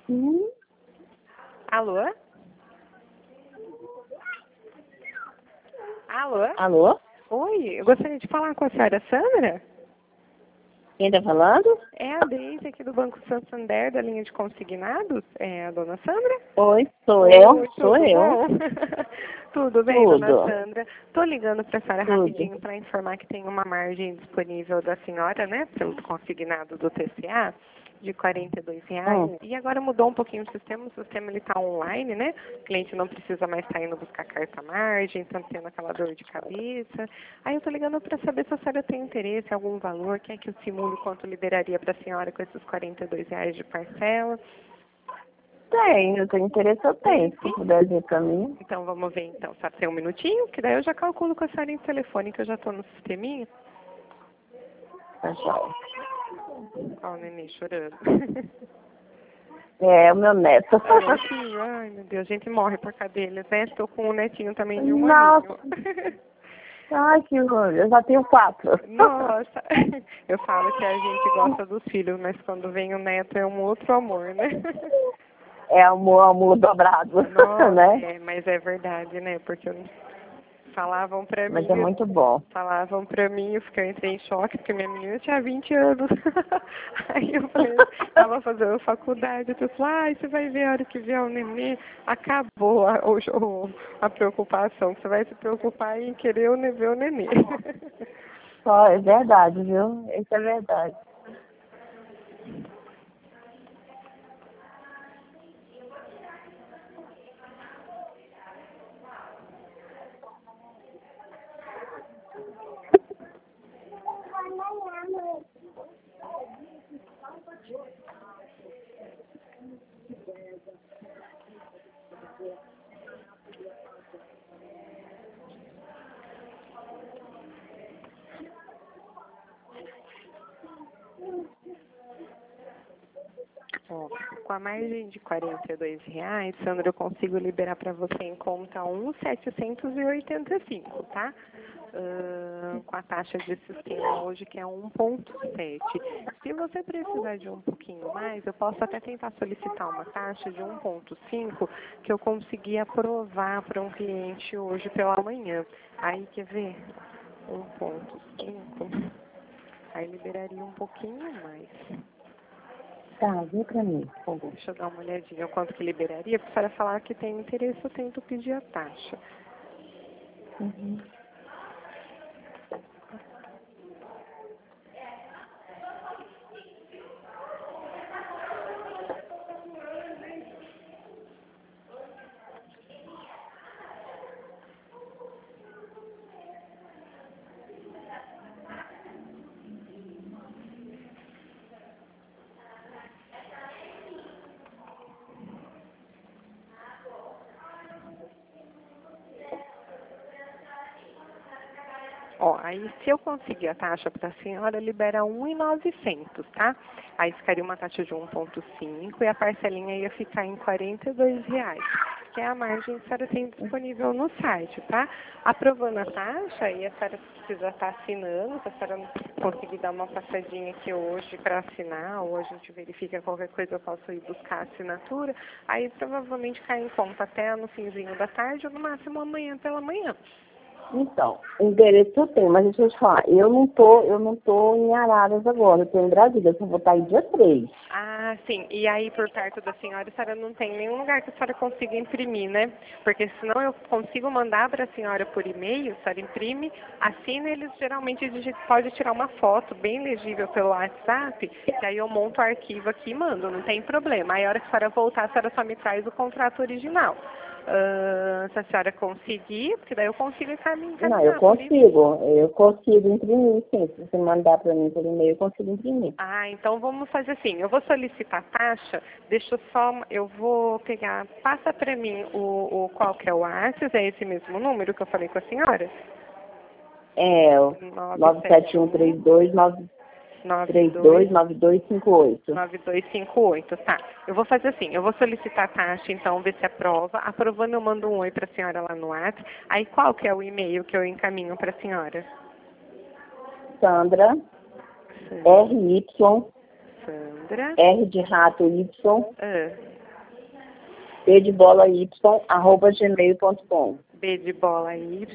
Hum, Alô? Alô? alô? Oi, eu gostaria de falar com a senhora Sandra? Quem tá falando? É a Deise aqui do Banco Santander, da linha de consignados. É a dona Sandra? Oi, sou eu. Oi, Sou tudo eu. bom? Tudo bem, dona Tudo. Sandra? Tô ligando para a senhora Tudo. rapidinho para informar que tem uma margem disponível da senhora, né, pelo consignado do TCA, de R$ 42. Hum. E agora mudou um pouquinho o sistema ele está online, né? O cliente não precisa mais estar indo buscar carta margem, tá tendo aquela dor de cabeça. Aí eu tô ligando para saber se a senhora tem interesse em algum valor, quer que eu simule quanto liberaria para a senhora com esses R$ 42 de parcela. Tenho interesse, eu tenho. Tem Se sim. puder vir pra mim, Então vamos ver então, só tem um minutinho, que daí eu já calculo com a senhora em telefone, que eu já estou no sisteminha. tá joia. Ó, o neném chorando. É, o meu neto. É o netinho, ai meu Deus, a gente morre por cadelas, né? Estou com um netinho também de 1 aninho. Nossa, ai que horror. Eu já tenho 4. Nossa, eu falo que a gente gosta dos filhos, mas quando vem o neto é um outro amor, né? É amor dobrado, Nossa, né? mas é verdade, né? Porque falavam pra Mas mim, é muito bom. eu entrei em choque, porque minha menina tinha 20 anos. Aí eu falei, tava fazendo faculdade, eu falei, você vai ver a hora que vier o nenê, acabou a preocupação, você vai se preocupar em querer ver o nenê. Só é verdade, viu? Isso é verdade. Ó, com a margem de R$ 42, Sandra, eu consigo liberar para você em conta 1,785, tá? Com a taxa de sistema hoje que é 1,7. Se você precisar de um pouquinho mais, eu posso até tentar solicitar uma taxa de 1,5 que eu consegui aprovar para um cliente hoje pela manhã. Aí, quer ver? 1,5. Aí liberaria um pouquinho mais. Tá, vem pra mim, por favor. Deixa eu dar uma olhadinha quanto que liberaria. Para a senhora falar que tem interesse, eu tento pedir a taxa. Uhum. Ó, aí se eu conseguir a taxa para a senhora, libera 1.900, tá? Aí ficaria uma taxa de 1,5 e a parcelinha ia ficar em R$ 42, que é a margem que a senhora tem disponível no site, tá? Aprovando a taxa, aí a senhora precisa estar assinando, se a senhora não conseguir dar uma passadinha aqui hoje para assinar, ou a gente verifica qualquer coisa, eu posso ir buscar a assinatura, aí provavelmente cai em conta até no finzinho da tarde ou no máximo amanhã pela manhã. Então, o endereço eu tenho, mas deixa eu te falar, eu não tô em Araras agora, eu tô em Brasília, eu só vou estar aí dia 3. Ah, sim. E aí, por perto da senhora não tem nenhum lugar que a senhora consiga imprimir, né? Porque senão eu consigo mandar para a senhora por e-mail, a senhora imprime, assina, eles geralmente a gente pode tirar uma foto bem legível pelo WhatsApp, que aí eu monto o arquivo aqui e mando, não tem problema. Aí a hora que a senhora voltar, a senhora só me traz o contrato original. Se a senhora conseguir, porque daí eu consigo Não, eu encaminhar por e-mail. consigo imprimir, sim. Se você mandar para mim por e-mail, eu consigo imprimir. Ah, então vamos fazer assim. Eu vou solicitar a taxa. Eu vou pegar. Passa para mim qual que é o ARCES, é esse mesmo número que eu falei com a senhora? É, o 971 92 971-3292-9258. 9258, tá. Eu vou fazer assim, eu vou solicitar a taxa, então, ver se aprova. Aprovando, eu mando um oi para a senhora lá no WhatsApp. Aí qual que é o e-mail que eu encaminho para a senhora? Sandra, Sim. RY, Sandra. R de rato Y, Ah. B de bola Y, @gmail.com. B de bola Y,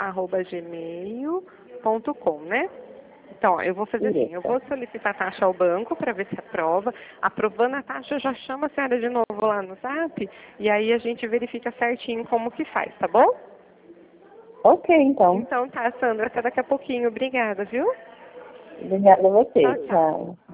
@gmail.com, né? Então, ó, eu vou fazer assim, eu vou solicitar a taxa ao banco para ver se aprova. Aprovando a taxa, eu já chamo a senhora de novo lá no Zap e aí a gente verifica certinho como que faz, tá bom? Ok, então. Então tá, Sandra, até daqui a pouquinho. Obrigada, viu? Obrigada a você. Tchau, tchau. Tchau.